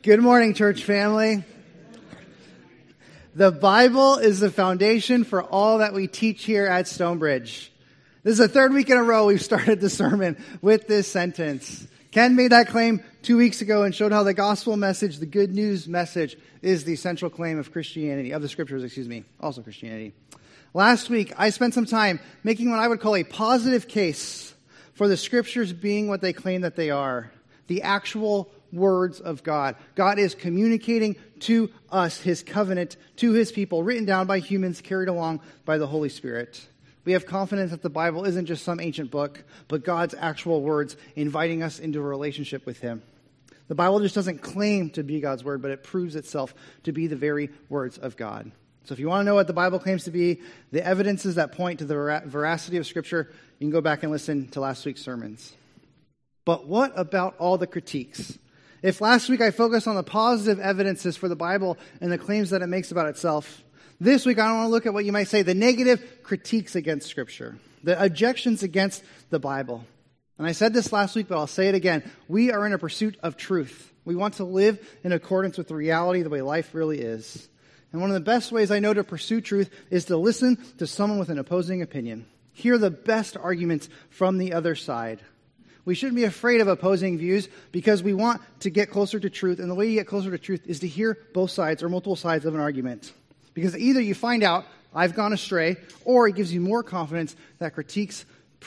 Good morning, church family. The Bible is the foundation for all that we teach here at Stonebridge. This is the third week in a row we've started the sermon with this sentence. Ken made that claim 2 weeks ago and showed how the gospel message, the good news message, is the central claim of Christianity, of the scriptures, also Christianity. Last week, I spent some time making what I would call a positive case for the scriptures being what they claim that they are, the actual words of God. God is communicating to us His covenant to His people, written down by humans, carried along by the Holy Spirit. We have confidence that the Bible isn't just some ancient book, but God's actual words inviting us into a relationship with Him. The Bible just doesn't claim to be God's word, but it proves itself to be the very words of God. So if you want to know what the Bible claims to be, the evidences that point to the veracity of Scripture, you can go back and listen to last week's sermons. But what about all the critiques? If last week I focused on the positive evidences for the Bible and the claims that it makes about itself, this week I want to look at what you might say the negative critiques against Scripture, the objections against the Bible. And I said this last week, but I'll say it again. We are in a pursuit of truth. We want to live in accordance with the reality, the way life really is. And one of the best ways I know to pursue truth is to listen to someone with an opposing opinion. Hear the best arguments from the other side. We shouldn't be afraid of opposing views because we want to get closer to truth. And the way you get closer to truth is to hear both sides or multiple sides of an argument. Because either you find out, I've gone astray, or it gives you more confidence that critiques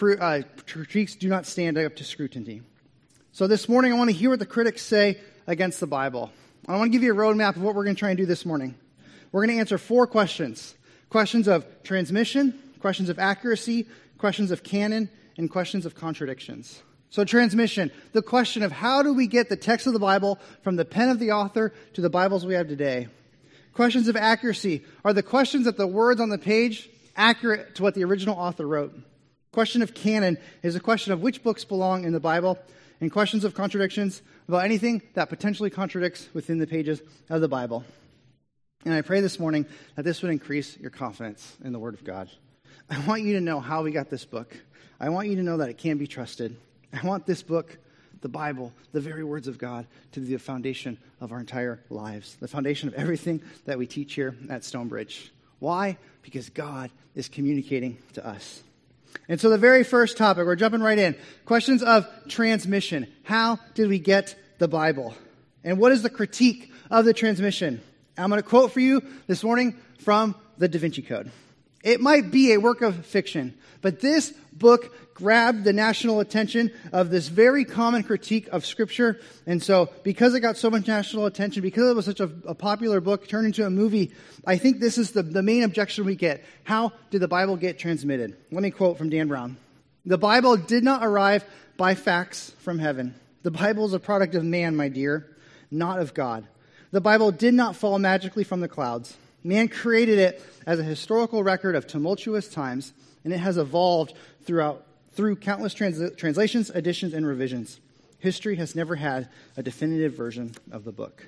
do not stand up to scrutiny. So this morning I want to hear what the critics say against the Bible. I want to give you a roadmap of what we're going to try and do this morning. We're going to answer 4 questions. Questions of transmission, questions of accuracy, questions of canon, and questions of contradictions. So transmission, the question of how do we get the text of the Bible from the pen of the author to the Bibles we have today? Questions of accuracy, are the questions that the words on the page accurate to what the original author wrote? Question of canon is a question of which books belong in the Bible, and questions of contradictions about anything that potentially contradicts within the pages of the Bible. And I pray this morning that this would increase your confidence in the Word of God. I want you to know how we got this book. I want you to know that it can be trusted. I want this book, the Bible, the very words of God, to be the foundation of our entire lives, the foundation of everything that we teach here at Stonebridge. Why? Because God is communicating to us. And so the very first topic, we're jumping right in. Questions of transmission. How did we get the Bible? And what is the critique of the transmission? I'm going to quote for you this morning from the Da Vinci Code. It might be a work of fiction, but this book grabbed the national attention of this very common critique of Scripture. And so because it got so much national attention, because it was such a popular book turned into a movie, I think this is the main objection we get. How did the Bible get transmitted? Let me quote from Dan Brown. The Bible did not arrive by fax from heaven. The Bible is a product of man, my dear, not of God. The Bible did not fall magically from the clouds. Man created it as a historical record of tumultuous times, and it has evolved through countless translations, additions, and revisions. History has never had a definitive version of the book.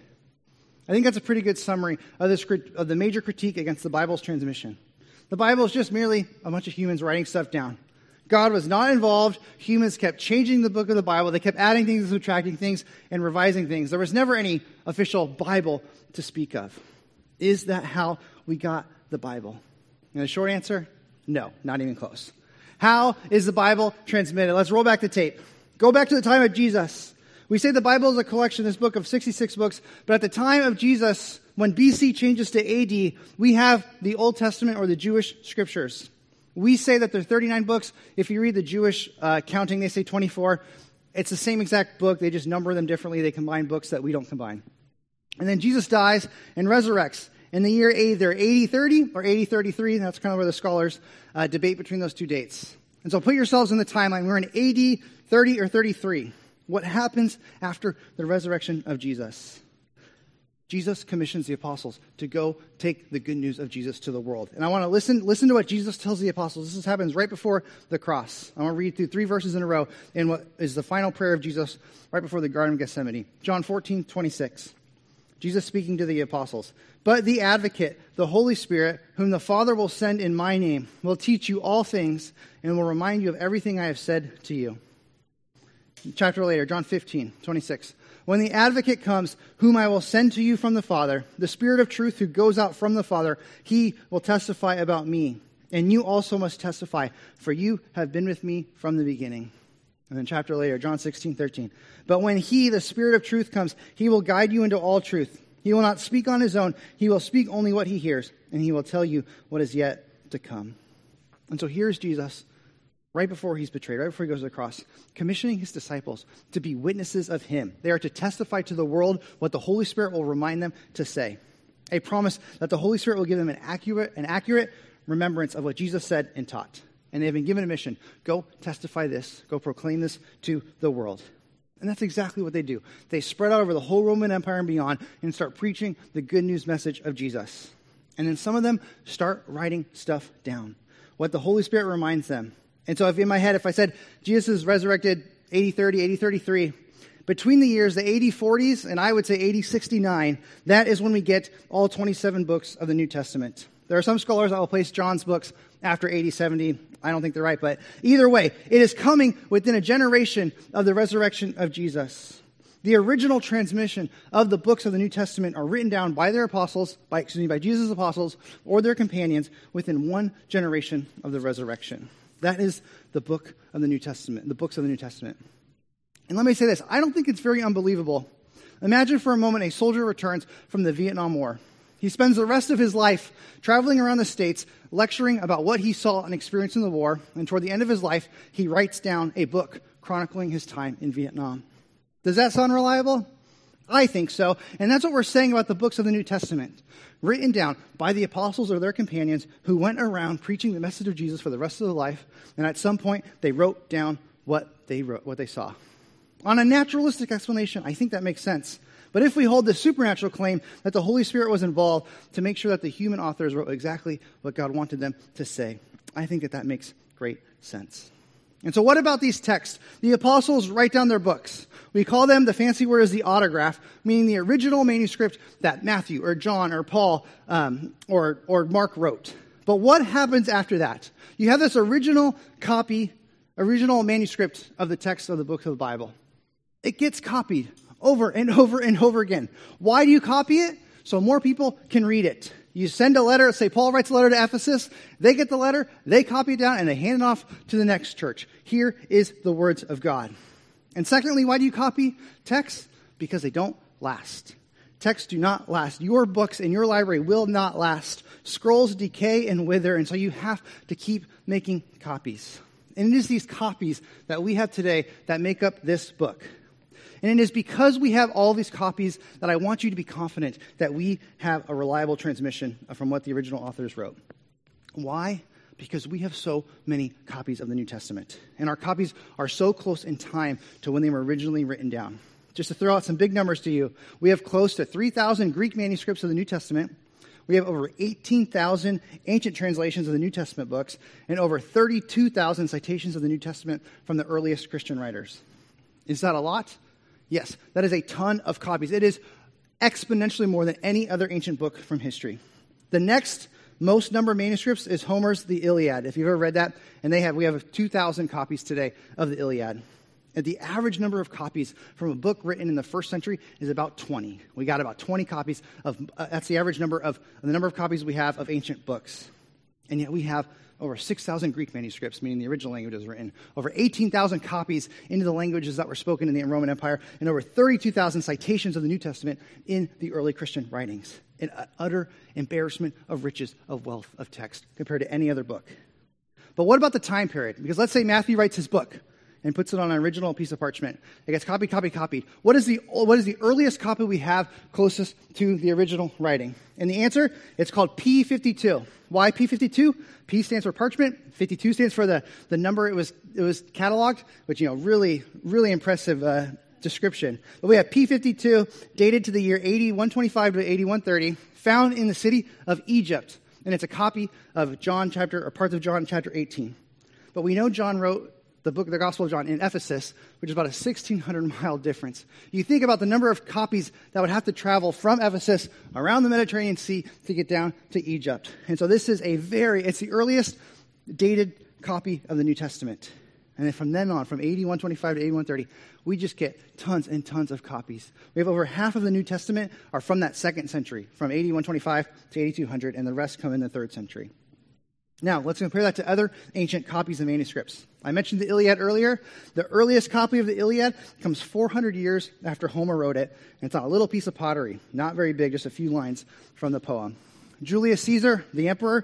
I think that's a pretty good summary of the major critique against the Bible's transmission. The Bible is just merely a bunch of humans writing stuff down. God was not involved. Humans kept changing the book of the Bible. They kept adding things, subtracting things, and revising things. There was never any official Bible to speak of. Is that how we got the Bible? And the short answer, no, not even close. How is the Bible transmitted? Let's roll back the tape. Go back to the time of Jesus. We say the Bible is a collection, this book of 66 books, but at the time of Jesus, when BC changes to AD, we have the Old Testament or the Jewish scriptures. We say that there are 39 books. If you read the Jewish counting, they say 24. It's the same exact book. They just number them differently. They combine books that we don't combine. And then Jesus dies and resurrects in the year either 80-30 or 80-33. That's kind of where the scholars debate between those two dates. And so put yourselves in the timeline. We're in AD 30 or 33. What happens after the resurrection of Jesus? Jesus commissions the apostles to go take the good news of Jesus to the world. And I want to listen to what Jesus tells the apostles. This happens right before the cross. I want to read through 3 verses in a row in what is the final prayer of Jesus right before the Garden of Gethsemane. John 14:26. Jesus speaking to the apostles. But the advocate, the Holy Spirit, whom the Father will send in my name, will teach you all things and will remind you of everything I have said to you. Chapter later, John 15:26. When the advocate comes, whom I will send to you from the Father, the Spirit of truth who goes out from the Father, he will testify about me. And you also must testify, for you have been with me from the beginning. And then chapter later, John 16:13. But when he, the Spirit of truth, comes, he will guide you into all truth. He will not speak on his own. He will speak only what he hears, and he will tell you what is yet to come. And so here's Jesus, right before he's betrayed, right before he goes to the cross, commissioning his disciples to be witnesses of him. They are to testify to the world what the Holy Spirit will remind them to say. A promise that the Holy Spirit will give them an accurate remembrance of what Jesus said and taught. And they have been given a mission. Go testify this. Go proclaim this to the world. And that's exactly what they do. They spread out over the whole Roman Empire and beyond and start preaching the good news message of Jesus. And then some of them start writing stuff down, what the Holy Spirit reminds them. And so in my head, if I said Jesus is resurrected 80-30, 80-33, between the years, the 80-40s, and I would say 80-69, that is when we get all 27 books of the New Testament. There are some scholars that will place John's books after 80-70. I don't think they're right, but either way, it is coming within a generation of the resurrection of Jesus. The original transmission of the books of the New Testament are written down by their apostles, by Jesus' apostles, or their companions within one generation of the resurrection. That is the book of the New Testament, the books of the New Testament. And let me say this, I don't think it's very unbelievable. Imagine for a moment a soldier returns from the Vietnam War. He spends the rest of his life traveling around the States, lecturing about what he saw and experienced in the war, and toward the end of his life, he writes down a book chronicling his time in Vietnam. Does that sound reliable? I think so, and that's what we're saying about the books of the New Testament, written down by the apostles or their companions who went around preaching the message of Jesus for the rest of their life, and at some point, they wrote down what they saw. On a naturalistic explanation, I think that makes sense. But if we hold the supernatural claim that the Holy Spirit was involved to make sure that the human authors wrote exactly what God wanted them to say, I think that makes great sense. And so what about these texts? The apostles write down their books. We call them, the fancy word is the autograph, meaning the original manuscript that Matthew or John or Paul or Mark wrote. But what happens after that? You have this original manuscript of the text of the book of the Bible. It gets copied over and over and over again. Why do you copy it? So more people can read it. You send a letter, say Paul writes a letter to Ephesus, they get the letter, they copy it down, and they hand it off to the next church. Here is the words of God. And secondly, why do you copy texts? Because they don't last. Texts do not last. Your books in your library will not last. Scrolls decay and wither, and so you have to keep making copies. And it is these copies that we have today that make up this book. And it is because we have all these copies that I want you to be confident that we have a reliable transmission from what the original authors wrote. Why? Because we have so many copies of the New Testament. And our copies are so close in time to when they were originally written down. Just to throw out some big numbers to you, we have close to 3,000 Greek manuscripts of the New Testament. We have over 18,000 ancient translations of the New Testament books and over 32,000 citations of the New Testament from the earliest Christian writers. Is that a lot? Yes, that is a ton of copies. It is exponentially more than any other ancient book from history. The next most number of manuscripts is Homer's The Iliad, if you've ever read that. And we have 2,000 copies today of the Iliad. And the average number of copies from a book written in the first century is about 20. We got about 20 copies of, that's the average number of the number of copies we have of ancient books. And yet we have over 6,000 Greek manuscripts, meaning the original language was written, over 18,000 copies into the languages that were spoken in the Roman Empire, and over 32,000 citations of the New Testament in the early Christian writings. An utter embarrassment of riches, of wealth, of text compared to any other book. But what about the time period? Because let's say Matthew writes his book and puts it on an original piece of parchment. It gets copied. What is the earliest copy we have closest to the original writing? And the answer, it's called P52. Why P52? P stands for parchment. 52 stands for the number it was cataloged, which, really, really impressive description. But we have P52, dated to the year 125 to 130, found in the city of Egypt. And it's a copy of parts of John chapter 18. But we know John wrote the Gospel of John in Ephesus, which is about a 1,600-mile difference. You think about the number of copies that would have to travel from Ephesus around the Mediterranean Sea to get down to Egypt. And so this is it's the earliest dated copy of the New Testament. And then from then on, from AD 125 to AD 130, we just get tons and tons of copies. We have over half of the New Testament are from that second century, from AD 125 to AD 200, and the rest come in the third century. Now, let's compare that to other ancient copies of manuscripts. I mentioned the Iliad earlier. The earliest copy of the Iliad comes 400 years after Homer wrote it, and it's on a little piece of pottery, not very big, just a few lines from the poem. Julius Caesar, the emperor,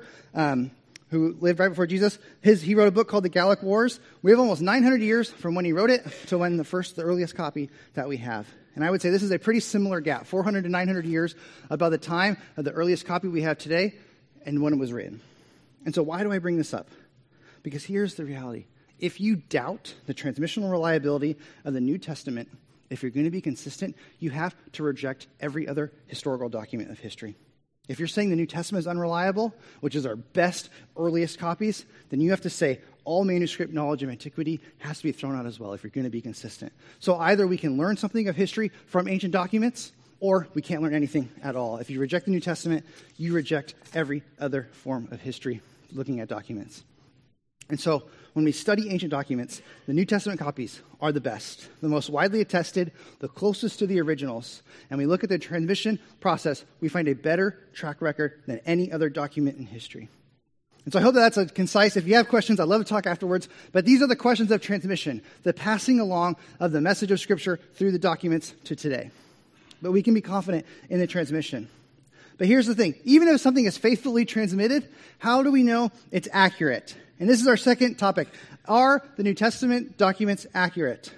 who lived right before Jesus, he wrote a book called the Gallic Wars. We have almost 900 years from when he wrote it to when the earliest copy that we have. And I would say this is a pretty similar gap, 400 to 900 years about the time of the earliest copy we have today and when it was written. And so why do I bring this up? Because here's the reality. If you doubt the transmissional reliability of the New Testament, if you're going to be consistent, you have to reject every other historical document of history. If you're saying the New Testament is unreliable, which is our best, earliest copies, then you have to say all manuscript knowledge of antiquity has to be thrown out as well if you're going to be consistent. So either we can learn something of history from ancient documents, or we can't learn anything at all. If you reject the New Testament, you reject every other form of history looking at documents. And so when we study ancient documents, the New Testament copies are the best, the most widely attested, the closest to the originals. And we look at the transmission process, we find a better track record than any other document in history. And so I hope that that's a concise. If you have questions, I'd love to talk afterwards. But these are the questions of transmission, the passing along of the message of Scripture through the documents to today. But we can be confident in the transmission. But here's the thing. Even if something is faithfully transmitted, how do we know it's accurate? And this is our second topic. Are the New Testament documents accurate?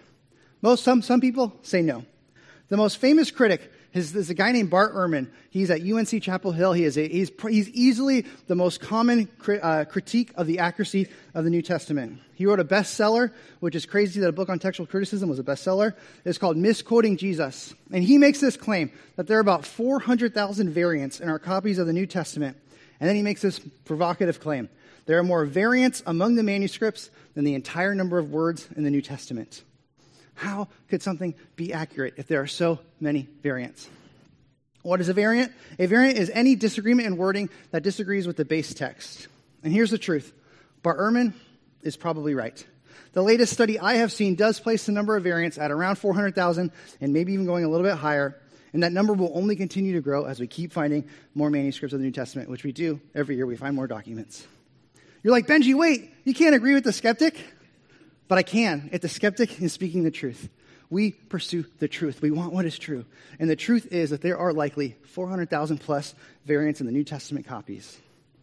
Some people say no. The most famous critic is a guy named Bart Ehrman. He's at UNC Chapel Hill. He's easily the most common critique of the accuracy of the New Testament. He wrote a bestseller, which is crazy that a book on textual criticism was a bestseller. It's called Misquoting Jesus. And he makes this claim that there are about 400,000 variants in our copies of the New Testament. And then he makes this provocative claim. There are more variants among the manuscripts than the entire number of words in the New Testament. How could something be accurate if there are so many variants? What is a variant? A variant is any disagreement in wording that disagrees with the base text. And here's the truth. Bart Ehrman is probably right. The latest study I have seen does place the number of variants at around 400,000 and maybe even going a little bit higher. And that number will only continue to grow as we keep finding more manuscripts of the New Testament, which we do every year. We find more documents. You're like, Benji, wait, you can't agree with the skeptic? But I can, if the skeptic is speaking the truth. We pursue the truth. We want what is true. And the truth is that there are likely 400,000 plus variants in the New Testament copies.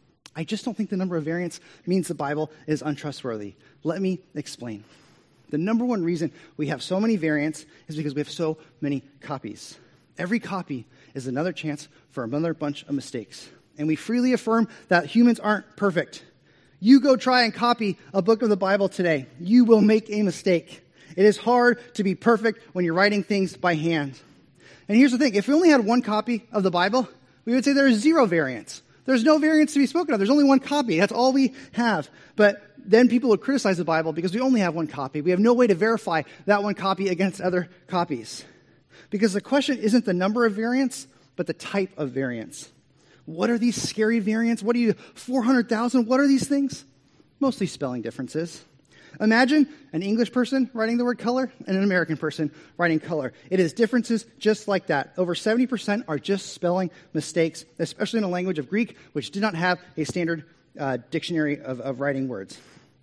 I just don't think the number of variants means the Bible is untrustworthy. Let me explain. The number one reason we have so many variants is because we have so many copies. Every copy is another chance for another bunch of mistakes. And we freely affirm that humans aren't perfect. You go try and copy a book of the Bible today. You will make a mistake. It is hard to be perfect when you're writing things by hand. And here's the thing. If we only had one copy of the Bible, we would say there is zero variants. There's no variants to be spoken of. There's only one copy. That's all we have. But then people would criticize the Bible because we only have one copy. We have no way to verify that one copy against other copies. Because the question isn't the number of variants, but the type of variants. What are these scary variants? 400,000? What are these things? Mostly spelling differences. Imagine an English person writing the word color and an American person writing color. It is differences just like that. Over 70% are just spelling mistakes, especially in a language of Greek, which did not have a standard dictionary of writing words.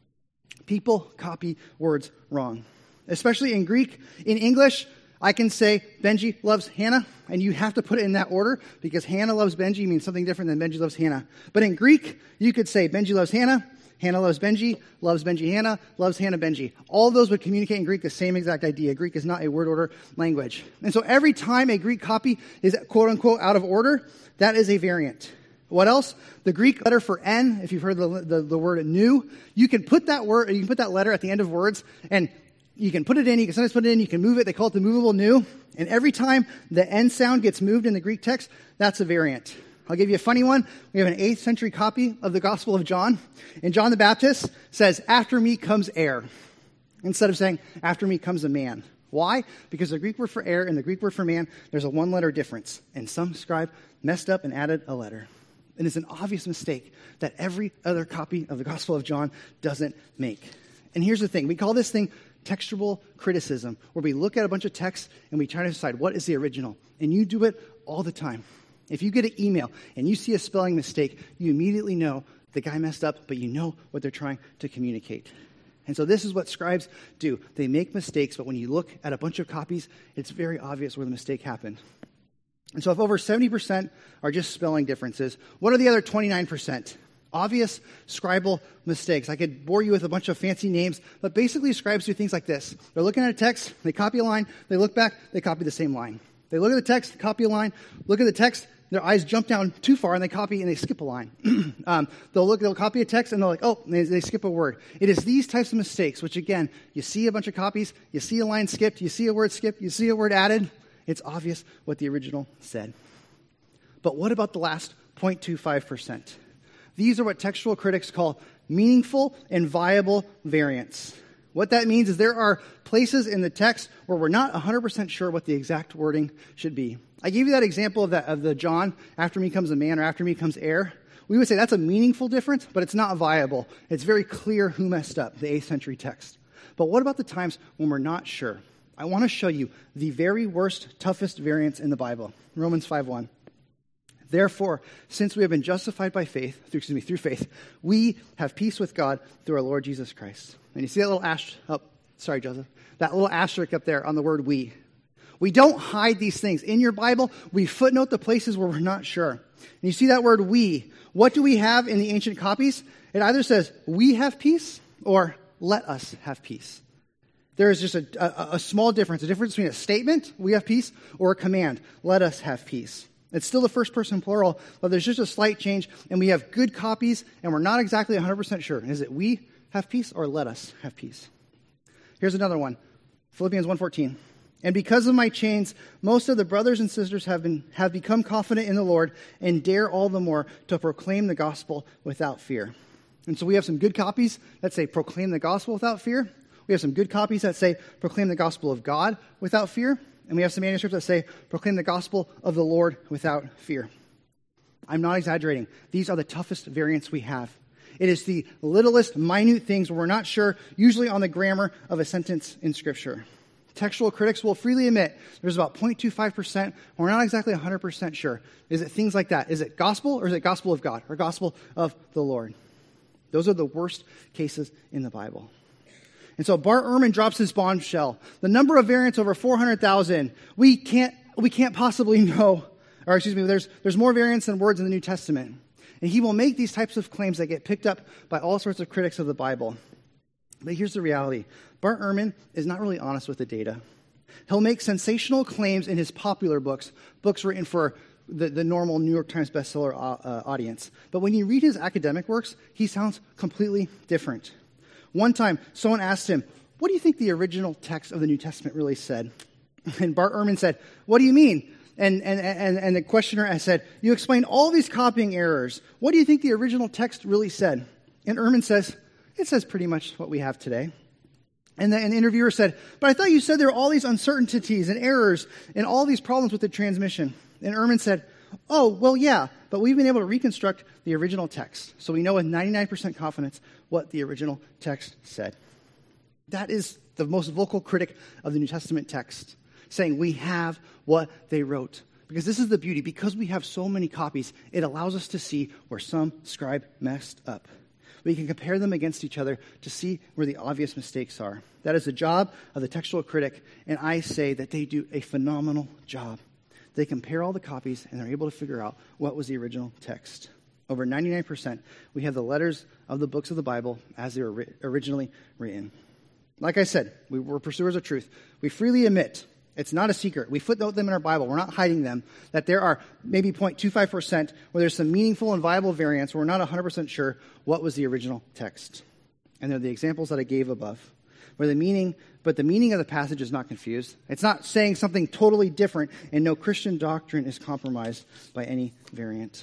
People copy words wrong, especially in Greek. In English, I can say Benji loves Hannah, and you have to put it in that order because Hannah loves Benji means something different than Benji loves Hannah. But in Greek, you could say Benji loves Hannah, Hannah loves Benji Hannah, loves Hannah Benji. All of those would communicate in Greek the same exact idea. Greek is not a word order language. And so every time a Greek copy is quote unquote out of order, that is a variant. What else? The Greek letter for N, if you've heard the word new, you can put that letter at the end of words, and you can put it in, you can sometimes put it in, you can move it. They call it the movable nu. And every time the N sound gets moved in the Greek text, that's a variant. I'll give you a funny one. We have an 8th century copy of the Gospel of John. And John the Baptist says, "After me comes heir," instead of saying, "After me comes a man." Why? Because the Greek word for heir and the Greek word for man, there's a one-letter difference. And some scribe messed up and added a letter. And it's an obvious mistake that every other copy of the Gospel of John doesn't make. And here's the thing. We call this thing textual criticism, where we look at a bunch of text and we try to decide what is the original. And you do it all the time. If you get an email and you see a spelling mistake, you immediately know the guy messed up, but you know what they're trying to communicate. And so this is what scribes do. They make mistakes, but when you look at a bunch of copies, it's very obvious where the mistake happened. And so if over 70% are just spelling differences, what are the other 29%? Obvious scribal mistakes. I could bore you with a bunch of fancy names, but basically scribes do things like this. They're looking at a text, they copy a line, they look back, they copy the same line. They look at the text, copy a line, look at the text, their eyes jump down too far and they copy and they skip a line. They'll copy a text and they're like, they skip a word. It is these types of mistakes, which again, you see a bunch of copies, you see a line skipped, you see a word skipped, you see a word added. It's obvious what the original said. But what about the last 0.25%? These are what textual critics call meaningful and viable variants. What that means is there are places in the text where we're not 100% sure what the exact wording should be. I gave you that example of the John, after me comes a man or after me comes heir. We would say that's a meaningful difference, but it's not viable. It's very clear who messed up, the 8th century text. But what about the times when we're not sure? I want to show you the very worst, toughest variants in the Bible. Romans 5:1. Therefore, since we have been justified by faith, through faith, we have peace with God through our Lord Jesus Christ. And you see that little that little asterisk up there on the word we. We don't hide these things. In your Bible, we footnote the places where we're not sure. And you see that word we. What do we have in the ancient copies? It either says, we have peace, or let us have peace. There is just a small difference, a difference between a statement, we have peace, or a command, let us have peace. It's still the first person plural, but there's just a slight change, and we have good copies, and we're not exactly 100% sure. Is it we have peace, or let us have peace? Here's another one, Philippians 1:14. And because of my chains, most of the brothers and sisters have become confident in the Lord and dare all the more to proclaim the gospel without fear. And so we have some good copies that say proclaim the gospel without fear. We have some good copies that say proclaim the gospel of God without fear. And we have some manuscripts that say proclaim the gospel of the Lord without fear. I'm not exaggerating. These are the toughest variants we have. It is the littlest, minute things where we're not sure, usually on the grammar of a sentence in Scripture. Textual critics will freely admit there's about 0.25%. We're not exactly 100% sure. Is it things like that? Is it gospel, or is it gospel of God, or gospel of the Lord? Those are the worst cases in the Bible. And so Bart Ehrman drops his bombshell. The number of variants over 400,000. We can't possibly know, there's more variants than words in the New Testament. And he will make these types of claims that get picked up by all sorts of critics of the Bible. But here's the reality. Bart Ehrman is not really honest with the data. He'll make sensational claims in his popular books written for the normal New York Times bestseller audience. But when you read his academic works, he sounds completely different. One time, someone asked him, what do you think the original text of the New Testament really said? And Bart Ehrman said, what do you mean? And the questioner said, you explained all these copying errors. What do you think the original text really said? And Ehrman says, it says pretty much what we have today. And the interviewer said, but I thought you said there were all these uncertainties and errors and all these problems with the transmission. And Ehrman said, oh, well, yeah, but we've been able to reconstruct the original text. So we know with 99% confidence what the original text said. That is the most vocal critic of the New Testament text, saying we have what they wrote. Because this is the beauty. Because we have so many copies, it allows us to see where some scribe messed up. We can compare them against each other to see where the obvious mistakes are. That is the job of the textual critic, and I say that they do a phenomenal job. They compare all the copies, and they're able to figure out what was the original text. Over 99%, we have the letters of the books of the Bible as they were originally written. Like I said, we're pursuers of truth. We freely admit, it's not a secret. We footnote them in our Bible. We're not hiding them. That there are maybe 0.25% where there's some meaningful and viable variants where we're not 100% sure what was the original text. And they're the examples that I gave above. But the meaning of the passage is not confused. It's not saying something totally different, and no Christian doctrine is compromised by any variant.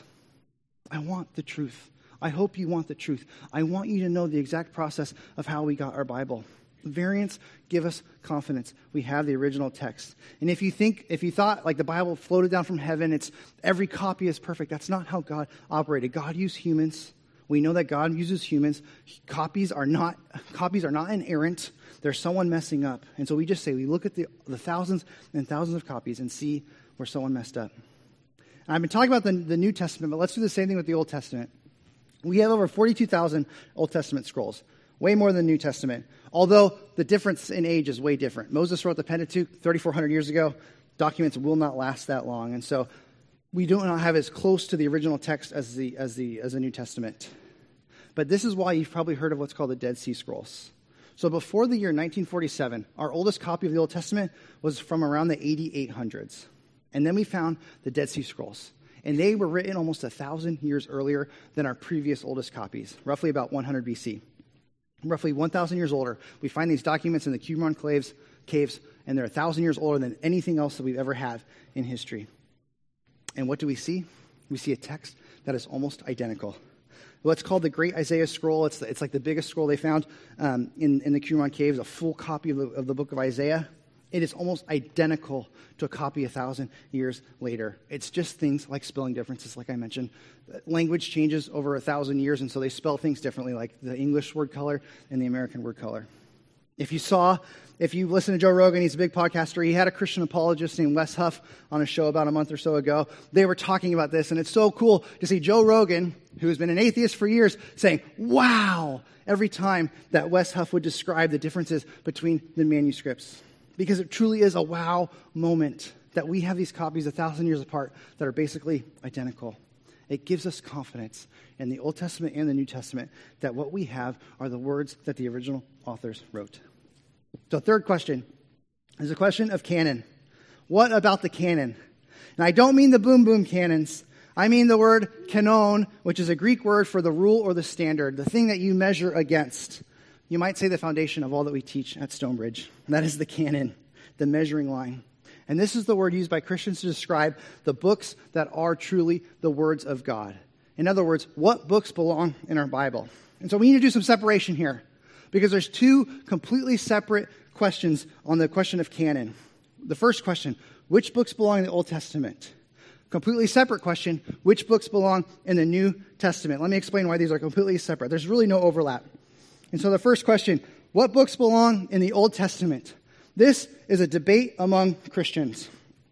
I want the truth. I hope you want the truth. I want you to know the exact process of how we got our Bible. Variants give us confidence. We have the original text. And if you thought like the Bible floated down from heaven, every copy is perfect, that's not how God operated. God used humans. We know that God uses humans. Copies are not inerrant. There's someone messing up. And so we just say, we look at the thousands and thousands of copies and see where someone messed up. And I've been talking about the New Testament, but let's do the same thing with the Old Testament. We have over 42,000 Old Testament scrolls, way more than the New Testament, although the difference in age is way different. Moses wrote the Pentateuch 3,400 years ago. Documents will not last that long, and so we do not have as close to the original text as the New Testament. But this is why you've probably heard of what's called the Dead Sea Scrolls. So before the year 1947, our oldest copy of the Old Testament was from around the 8800s. And then we found the Dead Sea Scrolls. And they were written almost 1,000 years earlier than our previous oldest copies, roughly about 100 BC. Roughly 1,000 years older. We find these documents in the Qumran caves, and they're 1,000 years older than anything else that we've ever had in history. And what do we see? We see a text that is almost identical. What's called the Great Isaiah Scroll. It's like the biggest scroll they found in the Qumran caves, a full copy of the book of Isaiah. It is almost identical to a copy 1,000 years later. It's just things like spelling differences, like I mentioned. Language changes over 1,000 years, and so they spell things differently, like the English word color and the American word color. If you listen to Joe Rogan, he's a big podcaster. He had a Christian apologist named Wes Huff on a show about a month or so ago. They were talking about this, and it's so cool to see Joe Rogan, who has been an atheist for years, saying, wow, every time that Wes Huff would describe the differences between the manuscripts. Because it truly is a wow moment that we have these copies 1,000 years apart that are basically identical. It gives us confidence in the Old Testament and the New Testament that what we have are the words that the original authors wrote. So third question is a question of canon. What about the canon? And I don't mean the boom boom cannons. I mean the word canon, which is a Greek word for the rule or the standard, the thing that you measure against. You might say the foundation of all that we teach at Stonebridge. And that is the canon, the measuring line. And this is the word used by Christians to describe the books that are truly the words of God. In other words, what books belong in our Bible. And so we need to do some separation here, because there's two completely separate questions on the question of canon. The first question, which books belong in the Old Testament? Completely separate question, which books belong in the New Testament? Let me explain why these are completely separate. There's really no overlap. And so the first question, what books belong in the Old Testament? This is a debate among Christians.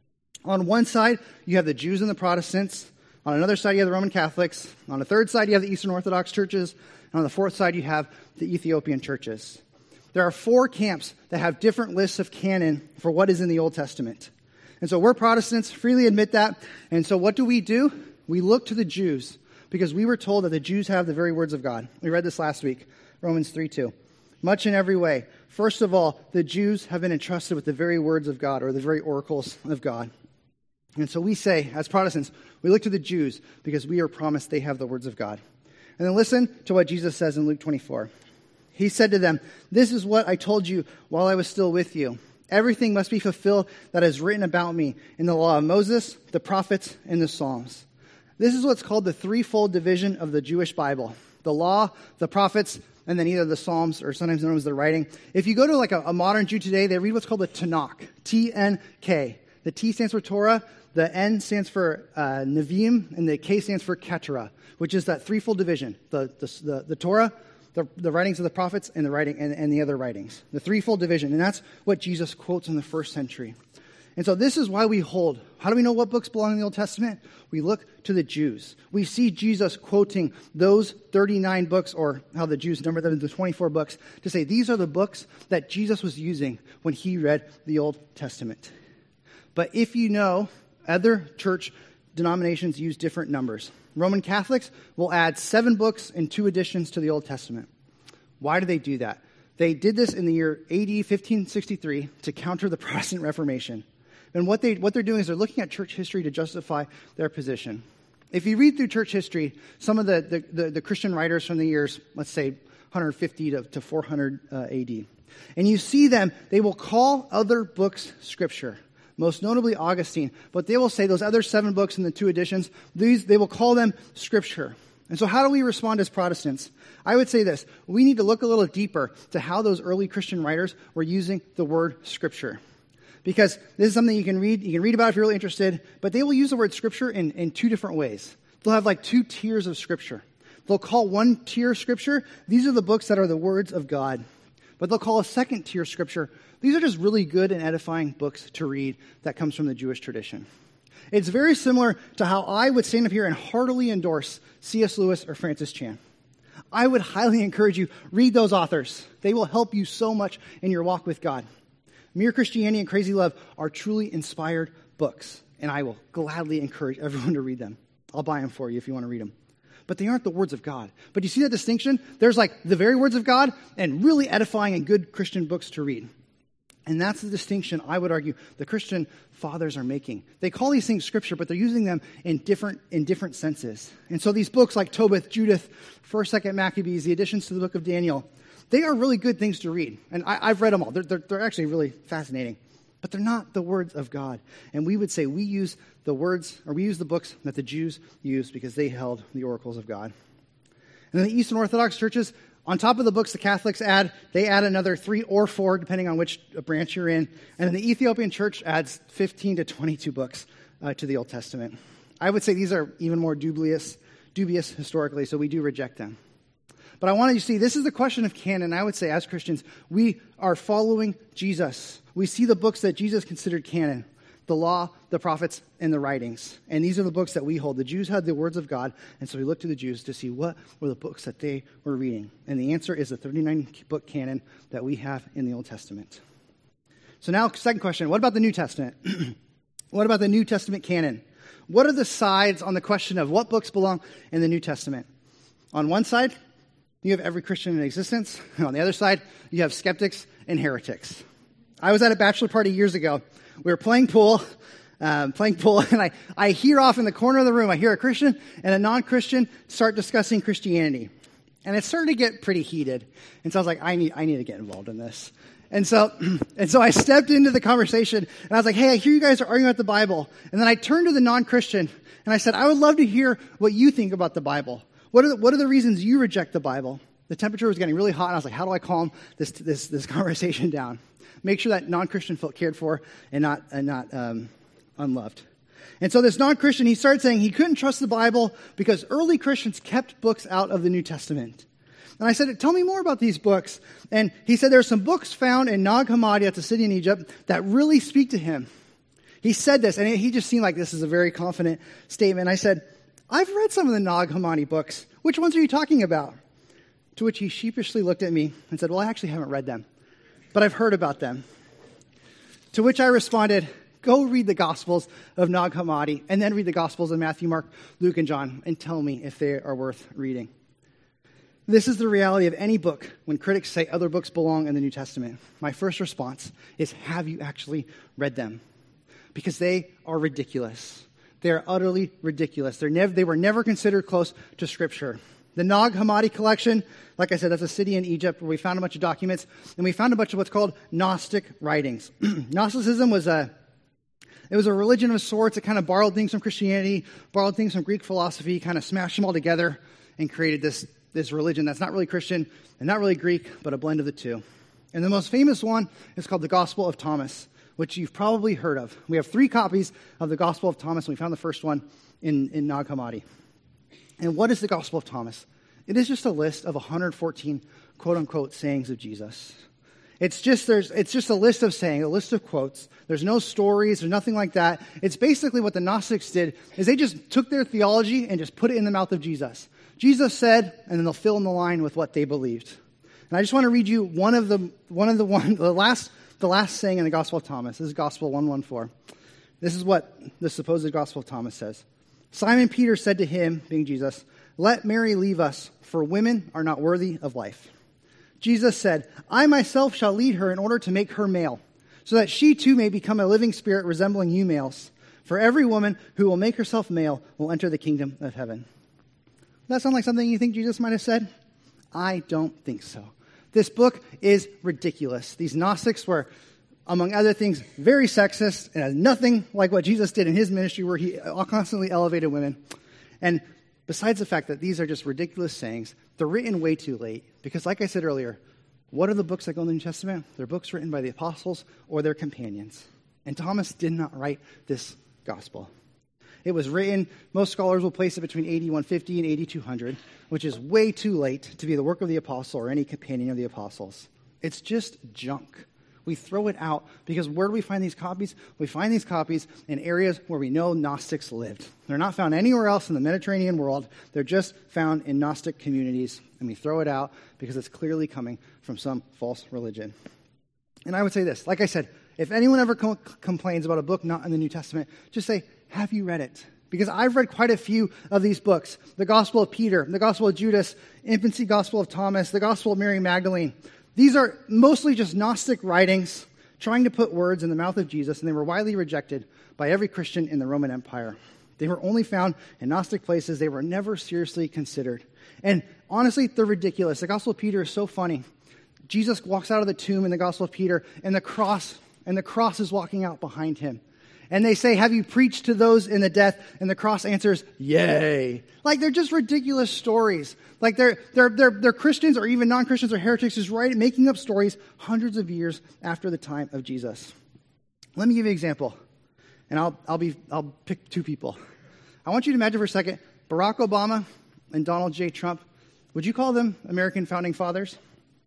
On one side, you have the Jews and the Protestants. On another side, you have the Roman Catholics. On the third side, you have the Eastern Orthodox churches. And on the fourth side, you have the Ethiopian churches. There are four camps that have different lists of canon for what is in the Old Testament. And so we're Protestants, freely admit that. And so what do? We look to the Jews, because we were told that the Jews have the very words of God. We read this last week, Romans 3:2. Much in every way. First of all, the Jews have been entrusted with the very words of God, or the very oracles of God. And so we say, as Protestants, we look to the Jews because we are promised they have the words of God. And then listen to what Jesus says in Luke 24. He said to them, "This is what I told you while I was still with you. Everything must be fulfilled that is written about me in the law of Moses, the prophets, and the Psalms." This is what's called the threefold division of the Jewish Bible. The law, the prophets, and then either the Psalms, or sometimes known as the writing. If you go to like a modern Jew today, they read what's called the Tanakh, T-N-K. The T stands for Torah, the N stands for Nevi'im, and the K stands for Ketera, which is that threefold division: the Torah, the writings of the prophets, and the other writings. The threefold division, and that's what Jesus quotes in the first century. And so this is why we hold. How do we know what books belong in the Old Testament? We look to the Jews. We see Jesus quoting those 39 books, or how the Jews number them into 24 books, to say these are the books that Jesus was using when he read the Old Testament. But if you know, other church denominations use different numbers. Roman Catholics will add 7 books and 2 additions to the Old Testament. Why do they do that? They did this in the year AD 1563 to counter the Protestant Reformation. And what they're doing is they're looking at church history to justify their position. If you read through church history, some of the Christian writers from the years, let's say 150 to 400 AD, and you see them, they will call other books Scripture, most notably Augustine, but they will say those other 7 books and the 2 additions, they will call them Scripture. And so how do we respond as Protestants? I would say this: we need to look a little deeper to how those early Christian writers were using the word Scripture. Because this is something you can read about if you're really interested, but they will use the word Scripture in 2 different ways. They'll have like 2 tiers of Scripture. They'll call one tier Scripture, these are the books that are the words of God. But they'll call a second tier Scripture, these are just really good and edifying books to read that comes from the Jewish tradition. It's very similar to how I would stand up here and heartily endorse C.S. Lewis or Francis Chan. I would highly encourage you, read those authors. They will help you so much in your walk with God. Mere Christianity and Crazy Love are truly inspired books, and I will gladly encourage everyone to read them. I'll buy them for you if you want to read them. But they aren't the words of God. But you see that distinction? There's like the very words of God and really edifying and good Christian books to read. And that's the distinction, I would argue, the Christian fathers are making. They call these things Scripture, but they're using them in different senses. And so these books like Tobit, Judith, 1st, 2nd Maccabees, the additions to the book of Daniel, they are really good things to read. And I've read them all. They're actually really fascinating. But they're not the words of God. And we would say we use the books that the Jews used because they held the oracles of God. And then the Eastern Orthodox churches, on top of the books the Catholics add, they add another 3 or 4, depending on which branch you're in. And then the Ethiopian church adds 15 to 22 books to the Old Testament. I would say these are even more dubious historically, so we do reject them. But I want you to see, this is the question of canon. I would say as Christians, we are following Jesus. We see the books that Jesus considered canon. The law, the prophets, and the writings. And these are the books that we hold. The Jews had the words of God, and so we look to the Jews to see what were the books that they were reading. And the answer is the 39-book canon that we have in the Old Testament. So now, second question, what about the New Testament? What about the New Testament canon? What are the sides on the question of what books belong in the New Testament? On one side, you have every Christian in existence. On the other side, you have skeptics and heretics. I was at a bachelor party years ago. We were playing pool, and I hear off in the corner of the room, I hear a Christian and a non-Christian start discussing Christianity. And it started to get pretty heated. And so I was like, I need to get involved in this. And so I stepped into the conversation, and I was like, hey, I hear you guys are arguing about the Bible. And then I turned to the non-Christian, and I said, I would love to hear what you think about the Bible. What are the reasons you reject the Bible? The temperature was getting really hot, and I was like, how do I calm this conversation down? Make sure that non-Christian felt cared for and not unloved. And so this non-Christian, he started saying he couldn't trust the Bible because early Christians kept books out of the New Testament. And I said, tell me more about these books. And he said there are some books found in Nag Hammadi at the city in Egypt that really speak to him. He said this, and he just seemed like this is a very confident statement. I said, I've read some of the Nag Hammadi books. Which ones are you talking about? To which he sheepishly looked at me and said, well, I actually haven't read them, but I've heard about them. To which I responded, go read the Gospels of Nag Hammadi, and then read the Gospels of Matthew, Mark, Luke, and John, and tell me if they are worth reading. This is the reality of any book when critics say other books belong in the New Testament. My first response is, have you actually read them? Because they are ridiculous. They are utterly ridiculous. They were never considered close to Scripture. The Nag Hammadi collection, like I said, that's a city in Egypt where we found a bunch of documents, and we found a bunch of what's called Gnostic writings. Gnosticism was a religion of sorts. It kind of borrowed things from Christianity, borrowed things from Greek philosophy, kind of smashed them all together, and created this religion that's not really Christian and not really Greek, but a blend of the two. And the most famous one is called the Gospel of Thomas, which you've probably heard of. We have 3 copies of the Gospel of Thomas, and we found the first one in Nag Hammadi. And what is the Gospel of Thomas? It is just a list of 114 quote-unquote sayings of Jesus. It's just a list of sayings, a list of quotes. There's no stories, there's nothing like that. It's basically what the Gnostics did, is they just took their theology and just put it in the mouth of Jesus. Jesus said, and then they'll fill in the line with what they believed. And I just want to read you the last saying in the Gospel of Thomas. This is Gospel 114. This is what the supposed Gospel of Thomas says. Simon Peter said to him, being Jesus, let Mary leave us, for women are not worthy of life. Jesus said, I myself shall lead her in order to make her male, so that she too may become a living spirit resembling you males. For every woman who will make herself male will enter the kingdom of heaven. Does that sound like something you think Jesus might have said? I don't think so. This book is ridiculous. These Gnostics were, among other things, very sexist and has nothing like what Jesus did in his ministry where he constantly elevated women. And besides the fact that these are just ridiculous sayings, they're written way too late. Because like I said earlier, what are the books that go in the New Testament? They're books written by the apostles or their companions. And Thomas did not write this gospel. It was written, most scholars will place it between AD 150 and AD 200, which is way too late to be the work of the apostle or any companion of the apostles. It's just junk. We throw it out because where do we find these copies? We find these copies in areas where we know Gnostics lived. They're not found anywhere else in the Mediterranean world. They're just found in Gnostic communities, and we throw it out because it's clearly coming from some false religion. And I would say this, like I said, if anyone ever complains about a book not in the New Testament, just say, have you read it? Because I've read quite a few of these books. The Gospel of Peter, the Gospel of Judas, Infancy Gospel of Thomas, the Gospel of Mary Magdalene. These are mostly just Gnostic writings trying to put words in the mouth of Jesus, and they were widely rejected by every Christian in the Roman Empire. They were only found in Gnostic places. They were never seriously considered. And honestly, they're ridiculous. The Gospel of Peter is so funny. Jesus walks out of the tomb in the Gospel of Peter, and the cross is walking out behind him. And they say, have you preached to those in the death? And the cross answers, yay. Like, they're just ridiculous stories. Like, they're Christians or even non-Christians or heretics just making up stories hundreds of years after the time of Jesus. Let me give you an example. And I'll pick two people. I want you to imagine for a second, Barack Obama and Donald J. Trump. Would you call them American founding fathers?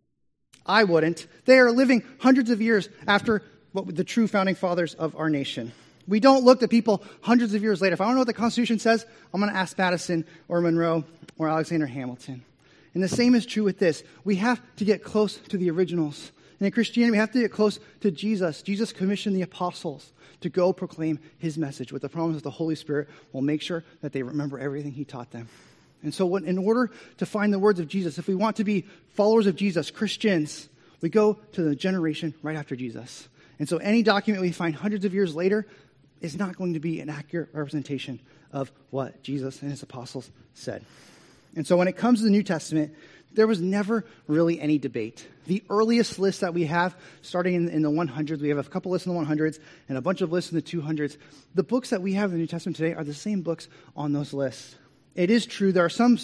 I wouldn't. They are living hundreds of years after the true founding fathers of our nation. We don't look at people hundreds of years later. If I want to know what the Constitution says, I'm going to ask Madison or Monroe or Alexander Hamilton. And the same is true with this. We have to get close to the originals. And in Christianity, we have to get close to Jesus. Jesus commissioned the apostles to go proclaim his message with the promise that the Holy Spirit will make sure that they remember everything he taught them. And so in order to find the words of Jesus, if we want to be followers of Jesus, Christians, we go to the generation right after Jesus. And so any document we find hundreds of years later is not going to be an accurate representation of what Jesus and his apostles said. And so when it comes to the New Testament, there was never really any debate. The earliest list that we have, starting in the 100s, we have a couple lists in the 100s and a bunch of lists in the 200s. The books that we have in the New Testament today are the same books on those lists. It is true, there are some,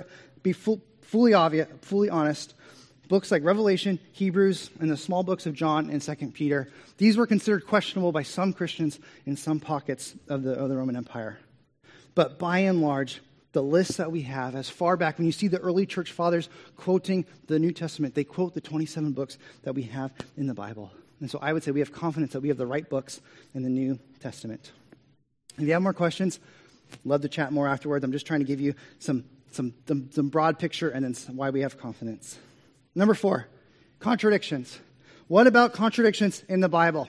fully honest, books like Revelation, Hebrews, and the small books of John and 2 Peter. These were considered questionable by some Christians in some pockets of the Roman Empire. But by and large, the lists that we have, as far back, when you see the early church fathers quoting the New Testament, they quote the 27 books that we have in the Bible. And so I would say we have confidence that we have the right books in the New Testament. If you have more questions, love to chat more afterwards. I'm just trying to give you some broad picture and then why we have confidence. Number 4, contradictions. What about contradictions in the Bible?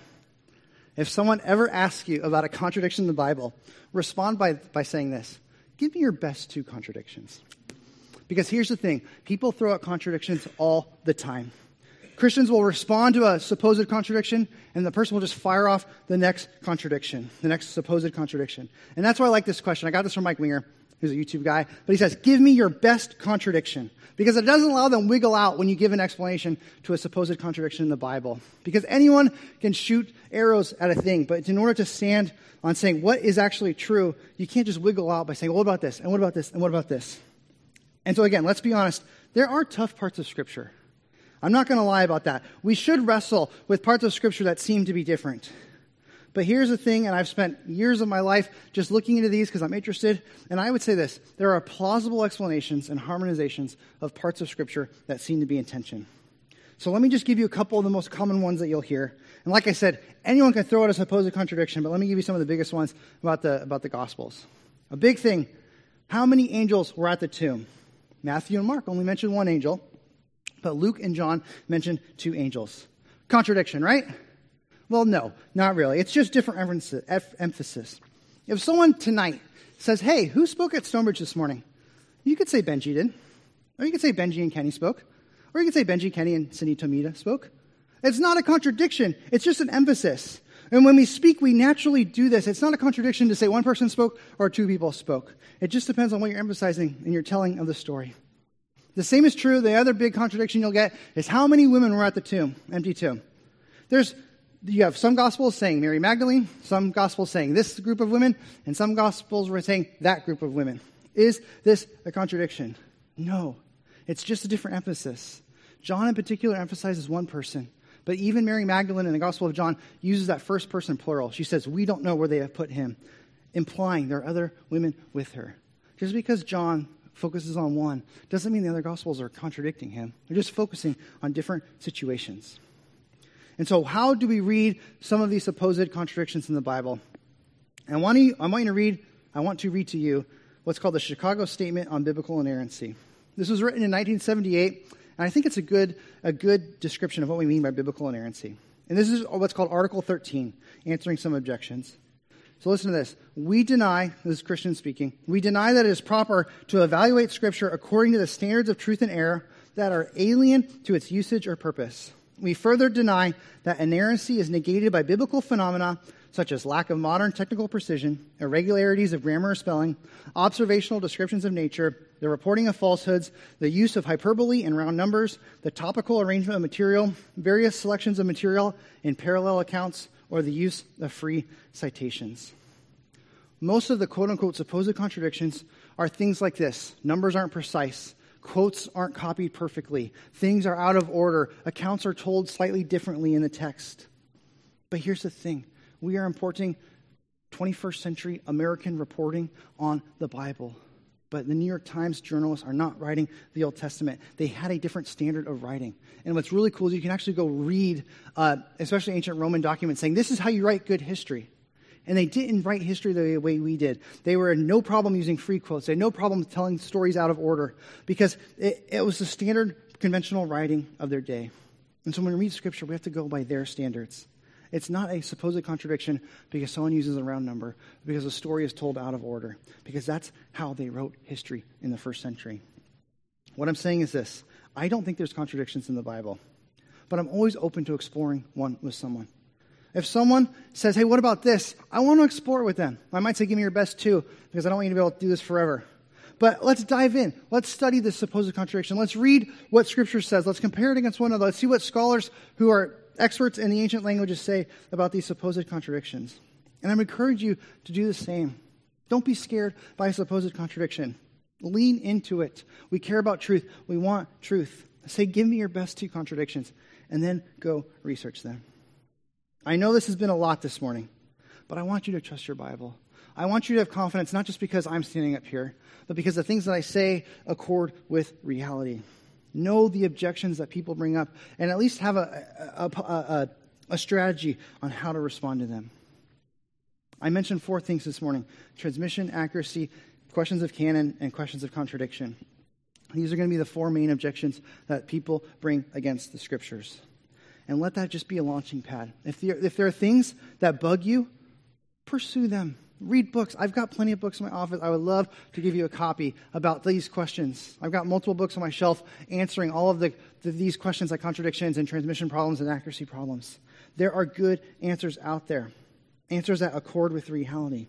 If someone ever asks you about a contradiction in the Bible, respond by saying this. Give me your best 2 contradictions. Because here's the thing. People throw out contradictions all the time. Christians will respond to a supposed contradiction, and the person will just fire off the next contradiction, the next supposed contradiction. And that's why I like this question. I got this from Mike Winger, who's a YouTube guy. But he says, give me your best contradiction. Because it doesn't allow them to wiggle out when you give an explanation to a supposed contradiction in the Bible. Because anyone can shoot arrows at a thing, but in order to stand on saying what is actually true, you can't just wiggle out by saying, well, what about this, and what about this, and what about this? And so again, let's be honest, there are tough parts of Scripture. I'm not going to lie about that. We should wrestle with parts of Scripture that seem to be different. But here's the thing, and I've spent years of my life just looking into these because I'm interested, and I would say this. There are plausible explanations and harmonizations of parts of Scripture that seem to be in tension. So let me just give you a couple of the most common ones that you'll hear. And like I said, anyone can throw out a supposed contradiction, but let me give you some of the biggest ones about the Gospels. A big thing, how many angels were at the tomb? Matthew and Mark only mention 1 angel, but Luke and John mention 2 angels. Contradiction, right? Well, no, not really. It's just different emphasis. If someone tonight says, hey, who spoke at Stonebridge this morning? You could say Benji did. Or you could say Benji and Kenny spoke. Or you could say Benji, Kenny, and Cindy Tomita spoke. It's not a contradiction. It's just an emphasis. And when we speak, we naturally do this. It's not a contradiction to say one person spoke or 2 people spoke. It just depends on what you're emphasizing in your telling of the story. The same is true. The other big contradiction you'll get is how many women were at the tomb, empty tomb. You have some Gospels saying Mary Magdalene, some Gospels saying this group of women, and some Gospels were saying that group of women. Is this a contradiction? No. It's just a different emphasis. John in particular emphasizes one person, but even Mary Magdalene in the Gospel of John uses that first person plural. She says, we don't know where they have put him. implying there are other women with her. Just because John focuses on one doesn't mean the other Gospels are contradicting him. They're just focusing on different situations. And so how do we read some of these supposed contradictions in the Bible? And I want to read to you what's called the Chicago Statement on Biblical Inerrancy. This was written in 1978, and I think it's a good description of what we mean by biblical inerrancy. And this is what's called Article 13, answering some objections. So listen to this. We deny, this is Christian speaking, we deny that it is proper to evaluate Scripture according to the standards of truth and error that are alien to its usage or purpose. We further deny that inerrancy is negated by biblical phenomena such as lack of modern technical precision, irregularities of grammar or spelling, observational descriptions of nature, the reporting of falsehoods, the use of hyperbole and round numbers, the topical arrangement of material, various selections of material in parallel accounts, or the use of free citations. Most of the quote-unquote supposed contradictions are things like this. Numbers aren't precise. Quotes aren't copied perfectly. Things are out of order. Accounts are told slightly differently in the text. But here's the thing. We are importing 21st century American reporting on the Bible. But the New York Times journalists are not writing the Old Testament. They had a different standard of writing. And what's really cool is you can actually go read, especially ancient Roman documents, saying this is how you write good history. And they didn't write history the way we did. They were no problem using free quotes. They had no problem telling stories out of order because it was the standard conventional writing of their day. And so when we read Scripture, we have to go by their standards. It's not a supposed contradiction because someone uses a round number, because the story is told out of order, because that's how they wrote history in the first century. What I'm saying is this. I don't think there's contradictions in the Bible, but I'm always open to exploring one with someone. If someone says, hey, what about this? I want to explore it with them. I might say, give me your best too, because I don't want you to be able to do this forever. But let's dive in. Let's study this supposed contradiction. Let's read what Scripture says. Let's compare it against one another. Let's see what scholars who are experts in the ancient languages say about these supposed contradictions. And I encourage you to do the same. Don't be scared by a supposed contradiction. Lean into it. We care about truth. We want truth. Say, give me your best two contradictions, and then go research them. I know this has been a lot this morning, but I want you to trust your Bible. I want you to have confidence, not just because I'm standing up here, but because the things that I say accord with reality. Know the objections that people bring up, and at least have a strategy on how to respond to them. I mentioned 4 things this morning: transmission, accuracy, questions of canon, and questions of contradiction. These are going to be the 4 main objections that people bring against the Scriptures. And let that just be a launching pad. If there are things that bug you, pursue them. Read books. I've got plenty of books in my office. I would love to give you a copy about these questions. I've got multiple books on my shelf answering all of these questions like contradictions and transmission problems and accuracy problems. There are good answers out there, answers that accord with reality.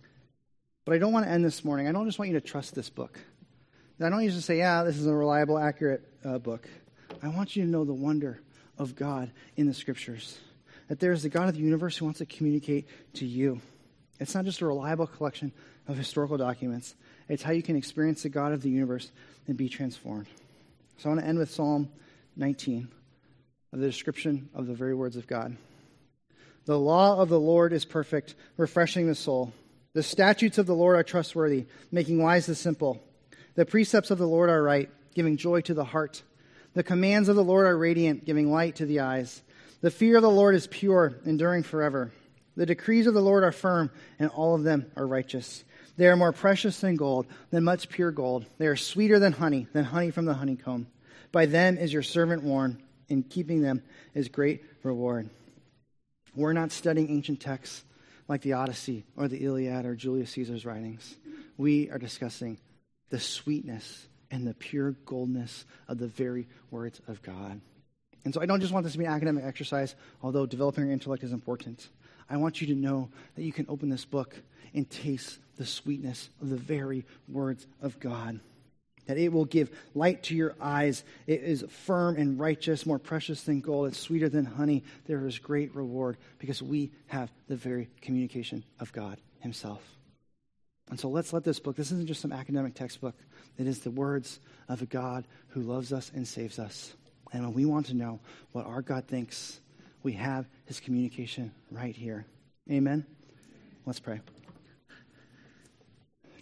But I don't want to end this morning. I don't just want you to trust this book. I don't want you to say, yeah, this is a reliable, accurate book. I want you to know the wonder of God in the Scriptures. That there is the God of the universe who wants to communicate to you. It's not just a reliable collection of historical documents. It's how you can experience the God of the universe and be transformed. So I want to end with Psalm 19, of the description of the very words of God. The law of the Lord is perfect, refreshing the soul. The statutes of the Lord are trustworthy, making wise the simple. The precepts of the Lord are right, giving joy to the heart. The commands of the Lord are radiant, giving light to the eyes. The fear of the Lord is pure, enduring forever. The decrees of the Lord are firm, and all of them are righteous. They are more precious than gold, than much pure gold. They are sweeter than honey from the honeycomb. By them is your servant warned. In keeping them is great reward. We're not studying ancient texts like the Odyssey or the Iliad or Julius Caesar's writings. We are discussing the sweetness and the pure goldness of the very words of God. And so I don't just want this to be an academic exercise, although developing your intellect is important. I want you to know that you can open this book and taste the sweetness of the very words of God. That it will give light to your eyes. It is firm and righteous, more precious than gold. It's sweeter than honey. There is great reward because we have the very communication of God Himself. And so let's let this book, this isn't just some academic textbook. It is the words of a God who loves us and saves us. And when we want to know what our God thinks, we have His communication right here. Amen? Let's pray.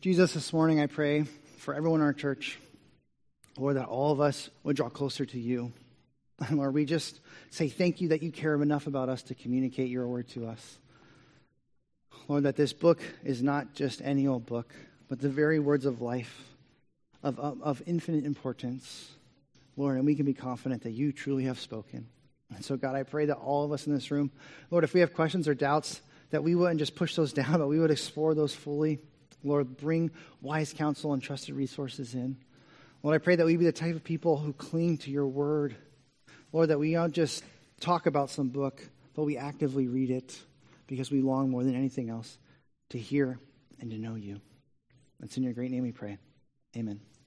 Jesus, this morning I pray for everyone in our church, Lord, that all of us would draw closer to you. And Lord, we just say thank you that you care enough about us to communicate your word to us. Lord, that this book is not just any old book, but the very words of life, of infinite importance, Lord, and we can be confident that you truly have spoken. And so, God, I pray that all of us in this room, Lord, if we have questions or doubts, that we wouldn't just push those down, but we would explore those fully. Lord, bring wise counsel and trusted resources in. Lord, I pray that we be the type of people who cling to your word. Lord, that we don't just talk about some book, but we actively read it because we long more than anything else to hear and to know you. It's in your great name we pray. Amen.